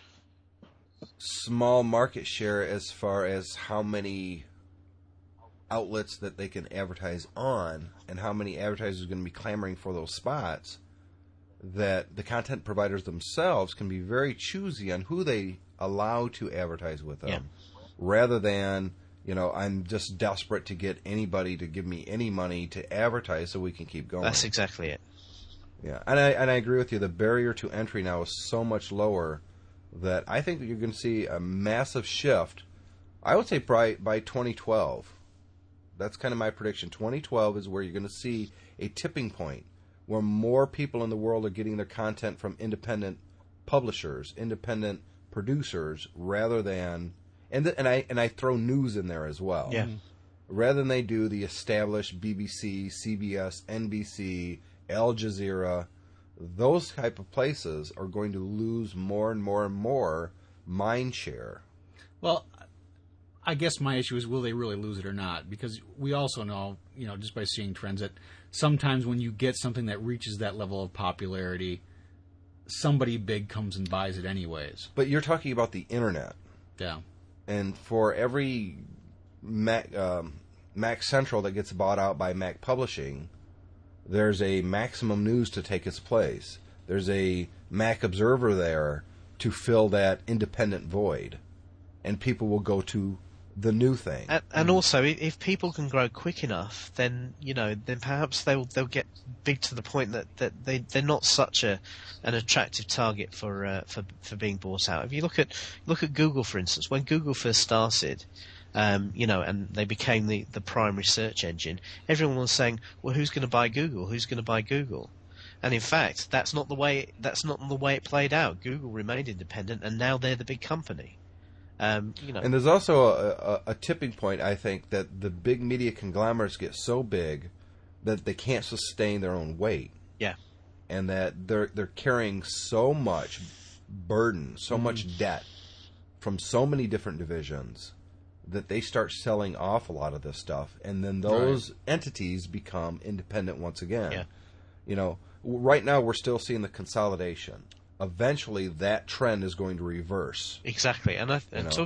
small market share as far as how many outlets that they can advertise on, and how many advertisers are going to be clamoring for those spots, that the content providers themselves can be very choosy on who they allow to advertise with them, rather than I'm just desperate to get anybody to give me any money to advertise so we can keep going. That's exactly it. Yeah, and I agree with you. The barrier to entry now is so much lower that I think that you're going to see a massive shift. I would say by 2012. That's kind of my prediction. 2012 is where you're going to see a tipping point where more people in the world are getting their content from independent publishers, independent producers, rather than... And I throw news in there as well. Yeah. Rather than they do the established BBC, CBS, NBC, Al Jazeera, those type of places are going to lose more and more and more mind share. Well, I guess my issue is, will they really lose it or not? Because we also know, just by seeing trends, that sometimes when you get something that reaches that level of popularity, somebody big comes and buys it anyways. But you're talking about the internet. Yeah. And for every Mac Central that gets bought out by Mac Publishing, there's a Maximum News to take its place. There's a Mac Observer there to fill that independent void. And people will go to the new thing. And also, if people can grow quick enough, then then perhaps they'll get big to the point that they're not such an attractive target for being bought out. If you look at Google, for instance, when Google first started, and they became the primary search engine, everyone was saying, well, who's going to buy Google? Who's going to buy Google? And in fact, that's not the way it played out. Google remained independent, and now they're the big company. And there's also a tipping point, I think, that the big media conglomerates get so big that they can't sustain their own weight. Yeah. And that they're carrying so much burden, so much debt from so many different divisions that they start selling off a lot of this stuff, and then those entities become independent once again. Yeah. Right now we're still seeing the consolidation. Eventually, that trend is going to reverse. Exactly, and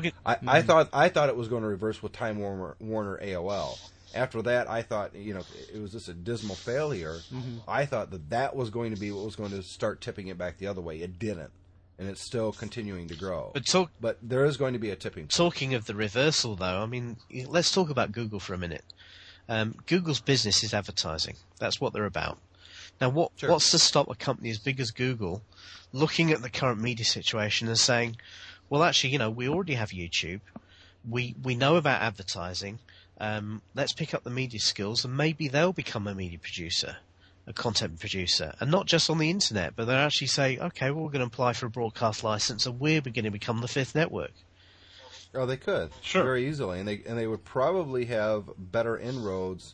I thought it was going to reverse with Time Warner AOL. After that, I thought it was just a dismal failure. I thought that was going to be what was going to start tipping it back the other way. It didn't, and it's still continuing to grow. But there is going to be a tipping point. Talking of the reversal, though, let's talk about Google for a minute. Google's business is advertising. That's what they're about. Now, what's to stop a company as big as Google looking at the current media situation and saying, well, actually, we already have YouTube. We know about advertising. Let's pick up the media skills, and maybe they'll become a media producer, a content producer, and not just on the internet, but they'll actually say, okay, well, we're going to apply for a broadcast license, and we're going to become the fifth network. Oh, they could. Sure. Very easily. And they would probably have better inroads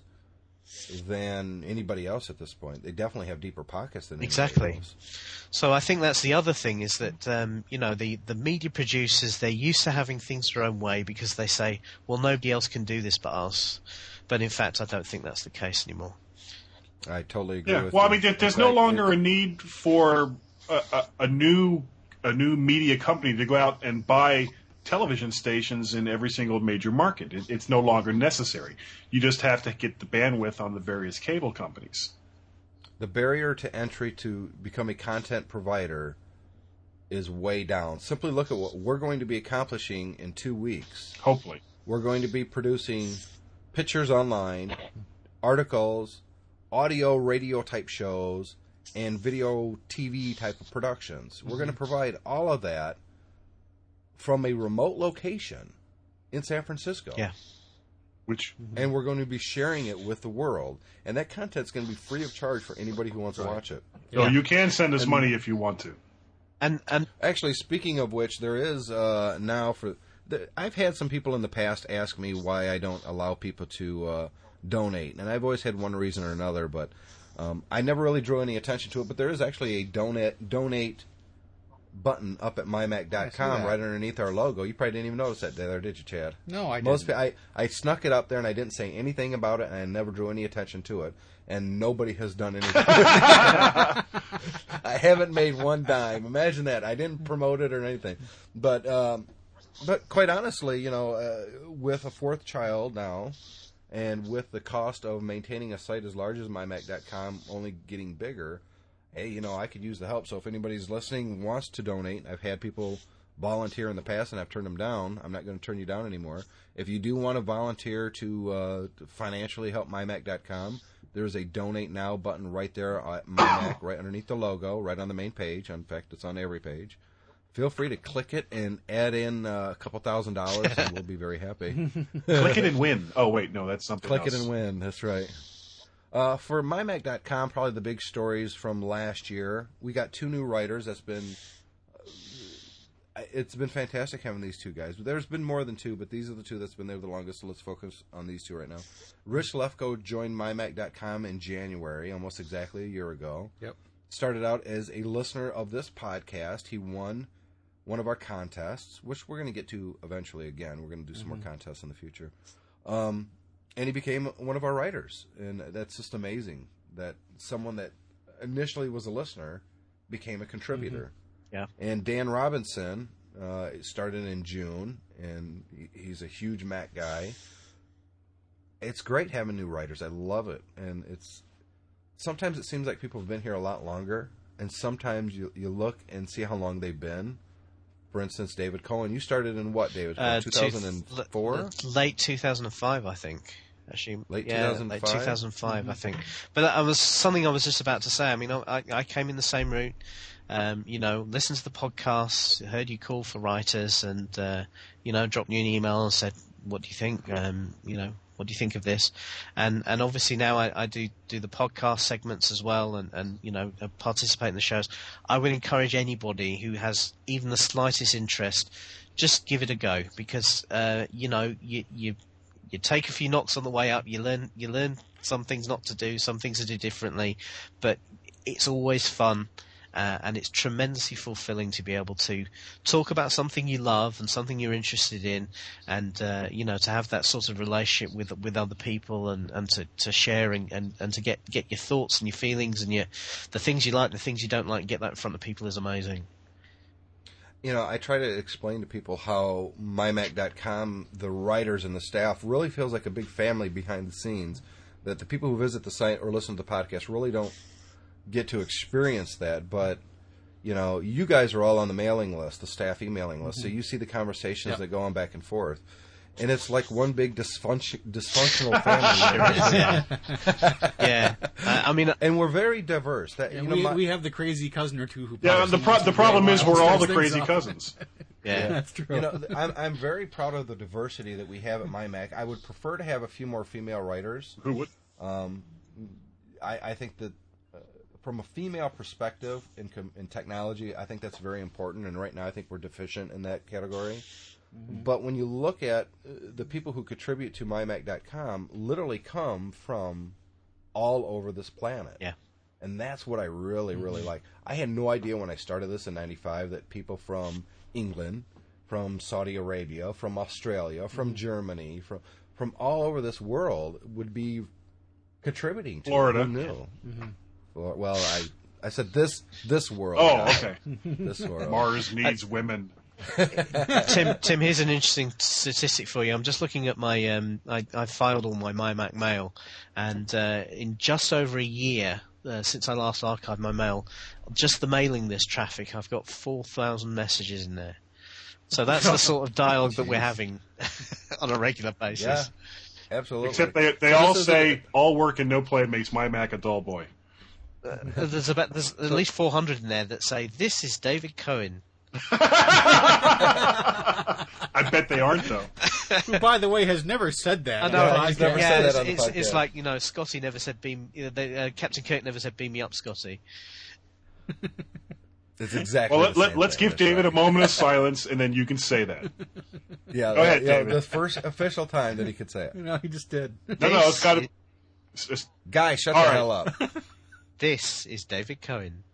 than anybody else at this point. They definitely have deeper pockets than exactly. Else. So I think that's the other thing, is that the media producers, they're used to having things their own way because they say, well, nobody else can do this but us. But in fact, I don't think that's the case anymore. I totally agree. Yeah. With Well, you. there's no longer a need for a new media company to go out and buy television stations in every single major market. It's no longer necessary. You just have to get the bandwidth on the various cable companies. The barrier to entry to become a content provider is way down. Simply look at what we're going to be accomplishing in 2 weeks. Hopefully. We're going to be producing pictures online, articles, audio, radio type shows, and video TV type of productions. We're going to provide all of that from a remote location in San Francisco. Yeah. And we're going to be sharing it with the world. And that content's going to be free of charge for anybody who wants to watch it. So you can send us money if you want to. And actually, speaking of which, there is now I've had some people in the past ask me why I don't allow people to donate. And I've always had one reason or another, but I never really drew any attention to it. But there is actually a donate button up at mymac.com right underneath our logo. You probably didn't even notice that there, did you, Chad? No, I didn't. I snuck it up there, and I didn't say anything about it, and I never drew any attention to it, and nobody has done anything. I haven't made one dime. Imagine that. I didn't promote it or anything. But quite honestly, with a fourth child now, and with the cost of maintaining a site as large as mymac.com only getting bigger, hey, I could use the help. So if anybody's listening wants to donate, I've had people volunteer in the past and I've turned them down. I'm not going to turn you down anymore. If you do want to volunteer to financially help mymac.com, there's a donate now button right there at mymac, right underneath the logo, right on the main page. In fact, it's on every page. Feel free to click it and add in a couple $1,000 and we'll be very happy. Click it and win. Oh, wait, no, that's something Click else. it and win. That's right. For mymac.com, probably the big stories from last year. We got 2 new writers. It's been fantastic having these 2 guys. There's been more than 2, but these are the 2 that's been there the longest, so let's focus on these 2 right now. Rich Lefko joined mymac.com in January, almost exactly a year ago. Yep. Started out as a listener of this podcast. He won one of our contests, which we're going to get to eventually again. We're going to do some more contests in the future. And he became one of our writers. And that's just amazing that someone that initially was a listener became a contributor. Yeah. And Dan Robinson started in June, and he's a huge Mac guy. It's great having new writers. I love it. And sometimes it seems like people have been here a lot longer, and sometimes you look and see how long they've been. For instance, David Cohen. You started in what, David? 2004? Late 2005, I think. Actually, late 2005. Late 2005, I think. But I was just about to say. I mean, I came in the same route. Listened to the podcast, heard you call for writers, and dropped you an email and said, "What do you think? What do you think of this?" And obviously now I do the podcast segments as well, and participate in the shows. I would encourage anybody who has even the slightest interest, just give it a go, because you take a few knocks on the way up. You learn some things not to do, some things to do differently, but it's always fun. And it's tremendously fulfilling to be able to talk about something you love and something you're interested in, and to have that sort of relationship with other people, and to share and to get your thoughts and your feelings and the things you like, the things you don't like, and get that in front of people is amazing. I try to explain to people how MyMac.com, the writers and the staff, really feels like a big family behind the scenes, that the people who visit the site or listen to the podcast really don't get to experience that. But you guys are all on the mailing list, the staff emailing list, so you see the conversations that go on back and forth, and it's like one big dysfunctional family. Yeah. And we're very diverse. That we have the crazy cousin or two who. Yeah, the problem is we're all the crazy cousins. Yeah, that's true. I'm very proud of the diversity that we have at MyMac. I would prefer to have a few more female writers. Who would? I think that. From a female perspective in technology, I think that's very important, and right now I think we're deficient in that category. But when you look at the people who contribute to MyMac.com, literally come from all over this planet. Yeah. And that's what I really, really like. I had no idea when I started this in 95 that people from England, from Saudi Arabia, from Australia, from Germany, from all over this world would be contributing to Florida. Who knew? Well, I said this world. Oh, okay. This world. Mars needs women. Tim, here's an interesting statistic for you. I'm just looking at my I filed all my MyMac mail, and in just over a year since I last archived my mail, just the mailing list traffic, I've got 4,000 messages in there. So that's the sort of dialogue that we're having on a regular basis. Yeah, absolutely. Except they all say all work and no play makes MyMac a dull boy. There's at least 400 in there that say, "This is David Cohen." I bet they aren't, though. Who, by the way, has never said that. I know. He's never said that on the podcast. It's like, Scotty never said "beam." Captain Kirk never said "beam me up, Scotty." It's exactly. Well, the same let's thing. give David a moment of silence, and then you can say that. Yeah, Go ahead, David. the first official time that he could say it. No, he just did. No, it's got to. Guy, shut All the right. hell up. This is David Cohen.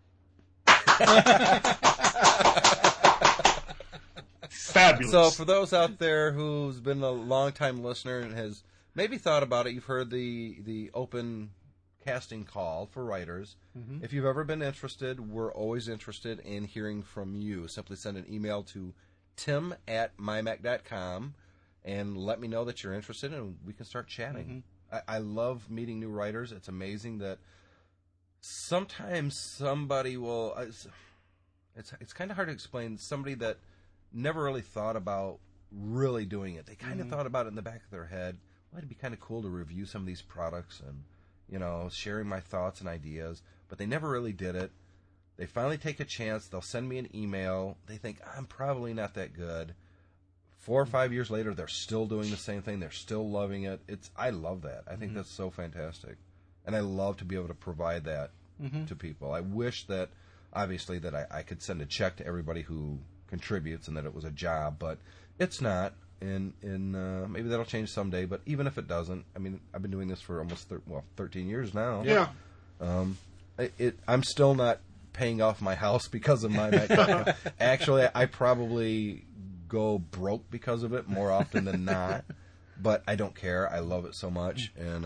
Fabulous. So, for those out there who's been a long-time listener and has maybe thought about it, you've heard the open casting call for writers. If you've ever been interested, we're always interested in hearing from you. Simply send an email to tim@mymac.com and let me know that you're interested, and we can start chatting. I love meeting new writers. It's amazing that sometimes somebody will... It's kind of hard to explain. Somebody that never really thought about really doing it. They kind of thought about it in the back of their head. Well, it'd be kind of cool to review some of these products and, sharing my thoughts and ideas. But they never really did it. They finally take a chance. They'll send me an email. They think, I'm probably not that good. 4 or 5 years later, they're still doing the same thing. They're still loving it. I love that. I think that's so fantastic. And I love to be able to provide that to people. I wish that, obviously, that I could send a check to everybody who contributes and that it was a job, but it's not. And maybe that'll change someday. But even if it doesn't, I mean, I've been doing this for almost 13 years now. Yeah. I'm still not paying off my house because of MyMac.com. Actually, I probably go broke because of it more often than not, but I don't care. I love it so much, and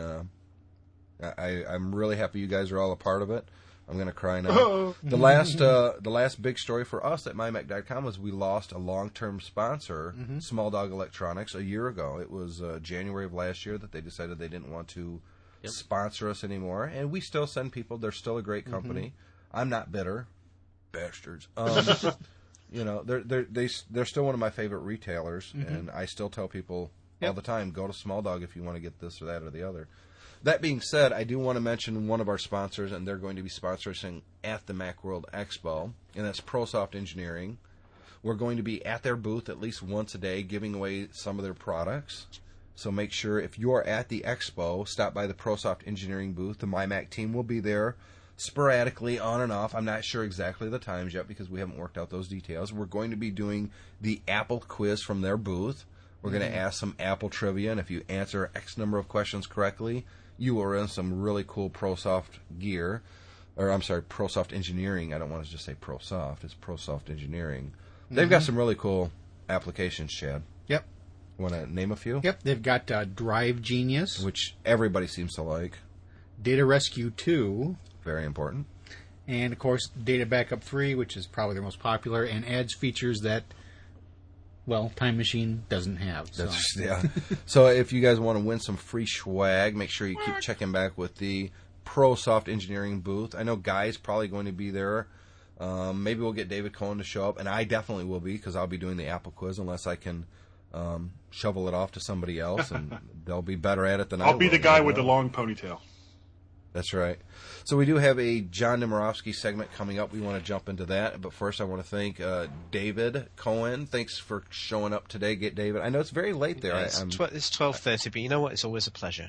I'm really happy you guys are all a part of it. I'm going to cry now. The last big story for us at MyMac.com was we lost a long-term sponsor, Small Dog Electronics, a year ago. It was January of last year that they decided they didn't want to sponsor us anymore, and we still send people. They're still a great company. I'm not bitter, bastards. You know, they're still one of my favorite retailers, and I still tell people all the time, go to Small Dog if you want to get this or that or the other. That being said, I do want to mention one of our sponsors, and they're going to be sponsoring at the Macworld Expo, and that's ProSoft Engineering. We're going to be at their booth at least once a day giving away some of their products. So make sure if you're at the expo, stop by the ProSoft Engineering booth. The MyMac team will be there sporadically on and off. I'm not sure exactly the times yet because we haven't worked out those details. We're going to be doing the Apple quiz from their booth. We're going to ask some Apple trivia, and if you answer X number of questions correctly, you are in some really cool ProSoft gear. Or, I'm sorry, ProSoft Engineering. I don't want to just say ProSoft. It's ProSoft Engineering. They've got some really cool applications, Chad. Yep. Want to name a few? Yep. They've got Drive Genius, Which everybody seems to like. Data Rescue 2, Very important. and, of course, Data Backup 3, which is probably their most popular, and adds features that, well, Time Machine doesn't have. So. So if you guys want to win some free swag, make sure you keep checking back with the ProSoft Engineering booth. I know Guy's probably going to be there. Maybe we'll get David Cohen to show up, and I definitely will be because I'll be doing the Apple quiz unless I can shovel it off to somebody else, and they'll be better at it than I will. I'll be the guy with the long ponytail. That's right. So we do have a John Nemirovsky segment coming up. We want to jump into that. But first I want to thank David Cohen. Thanks for showing up today, David. I know it's very late there. Yeah, it's 12:30, but you know what? It's always a pleasure.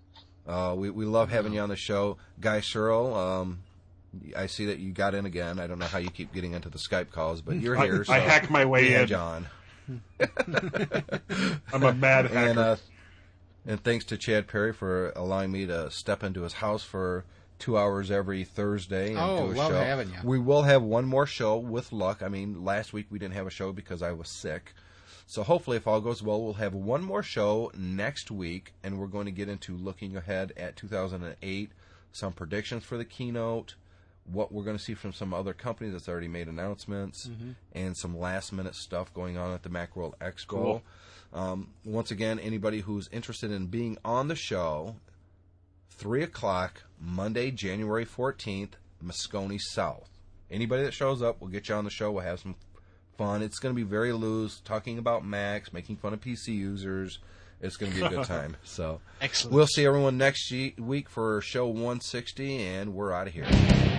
We love having you on the show. Guy Searle, I see that you got in again. I don't know how you keep getting into the Skype calls, but you're here. I hacked my way in. John. I'm a mad hacker. And thanks to Chad Perry for allowing me to step into his house for 2 hours every Thursday and do a love show. having you. We will have one more show with luck. I mean, last week we didn't have a show because I was sick. So hopefully, if all goes well, we'll have one more show next week, and we're going to get into looking ahead at 2008, some predictions for the keynote, what we're going to see from some other companies that's already made announcements, and some last-minute stuff going on at the Macworld Expo. Cool. Once again, anybody who's interested in being on the show, 3 o'clock, Monday, January 14th, Moscone South. Anybody that shows up, we'll get you on the show. We'll have some fun. It's going to be very loose, talking about Macs, making fun of PC users. It's going to be a good time. So Excellent. We'll see everyone next week for show 160, and we're out of here.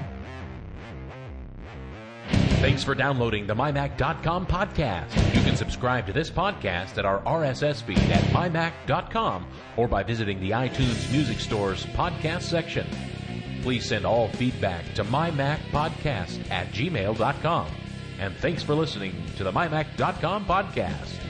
Thanks for downloading the MyMac.com podcast. You can subscribe to this podcast at our RSS feed at MyMac.com or by visiting the iTunes Music Store's podcast section. Please send all feedback to MyMacPodcast@gmail.com. And thanks for listening to the MyMac.com podcast.